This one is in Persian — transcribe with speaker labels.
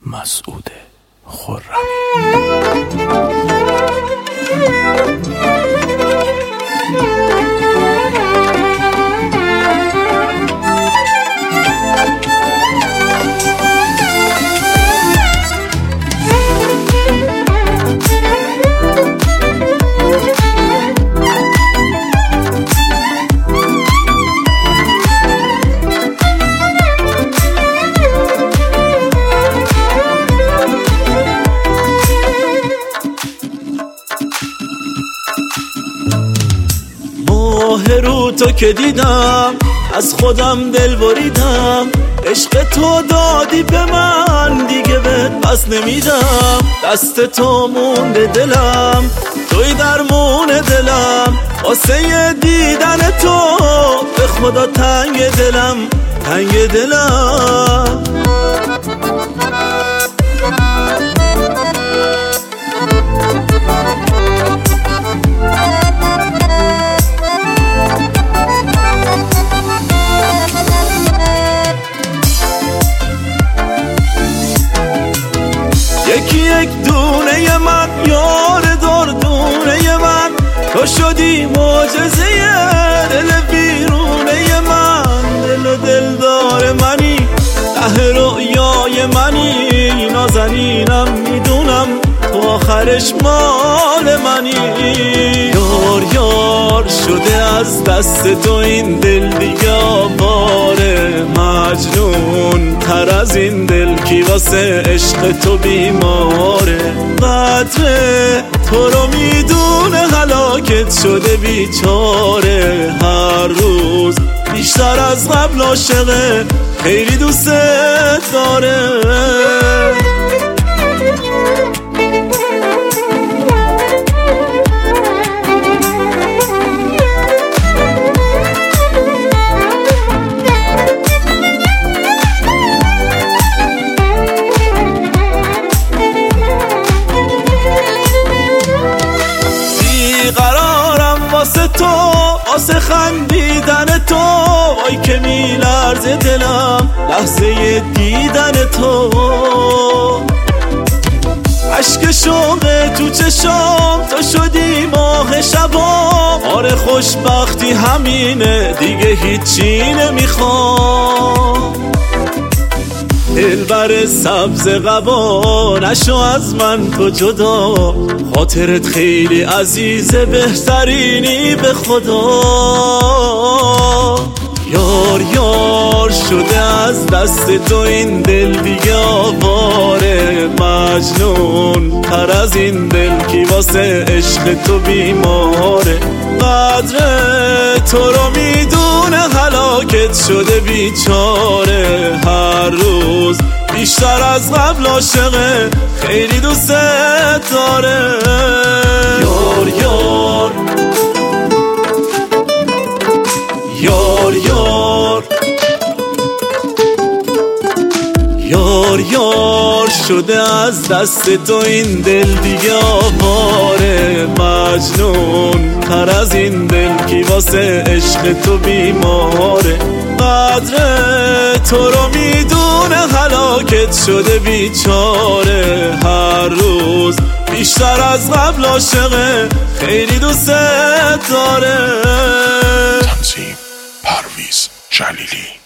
Speaker 1: مسعود خرمی.
Speaker 2: ماه رو تو که دیدم از خودم دل بریدم، عشق تو دادی به من دیگه بهت پس نمیدم. دست تو مونده دلم، توی درمون دلم، واسه دیدن تو به خدا تنگ دلم، تنگ دلم. یکی یک دونه من، یار دردونه من، تو شدی معجزه دل بیرونه من. دل و دلدار منی، ته رویای منی، نازنینم میدونم تو آخرش مال منی. یار یار شده از دست تو این دل دیگه آواره، مجنون تر از این دل کی واسه عشق تو بیماره. قدر تو رو میدونه هلاکت شده بیچاره، هر روز بیشتر از قبل عاشقه، خیلی دوست داره. قرارم واسه تو، واسه خندیدن تو، وای که میلرزه دلم لحظه دیدن تو. عشق شوق تو چشام، تو شدی ماه شبام. آره خوشبختی همینه دیگه هیچی نمیخوام. دلبر سبز قبا نشو از من تو جدا، خاطرت خیلی عزیزه بهترینی به خدا. یار یار شده از دست تو این دل دیگه آواره، مجنون تر از این دل کی واسه عشق تو بیماره. قدر تو رو میدونه هلاکت شده بیچاره، هر روز بیشتر از قبل عاشقه، خیلی دوست داره. یار یار یار یار یار یار شده از دست تو این دل دیگه آواره، مجنون تر از این دل کی واسه عشق تو بیماره. قدر تو رو میدونه هلاکت شده بیچاره، هر روز بیشتر از قبل عاشقه، خیلی دوست داره.
Speaker 1: تنظیم پرویز جلیلی.